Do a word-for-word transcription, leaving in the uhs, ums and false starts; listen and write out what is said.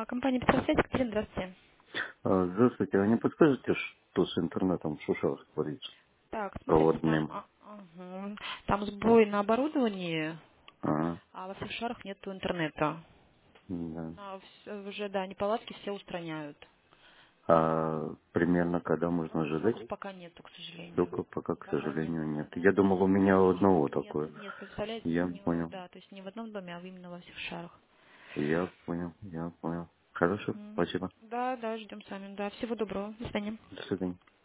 Компания «Петросвязь», Екатерина, здравствуйте. А, Здравствуйте, а не подскажете, что с интернетом в Шушарах творится? Так, смотрите, там, Проводным. а, ага, там сбой на оборудовании, А, а во всех шарах нет интернета. да. А вс- уже, да, неполадки все устраняют. А примерно когда можно Ну, ожидать? сроков пока нету, к сожалению. Только пока, к Пока нет. сожалению, нет. Да. Я думал, у меня у одного Нет, такое. нет, представляете, Я не, в- понял. да, то есть не в одном доме, а именно во всех шарах. Я понял, я понял. Хорошо, Мгм. спасибо. Да, да, ждем с вами. Да, всего доброго. До свидания. До свидания.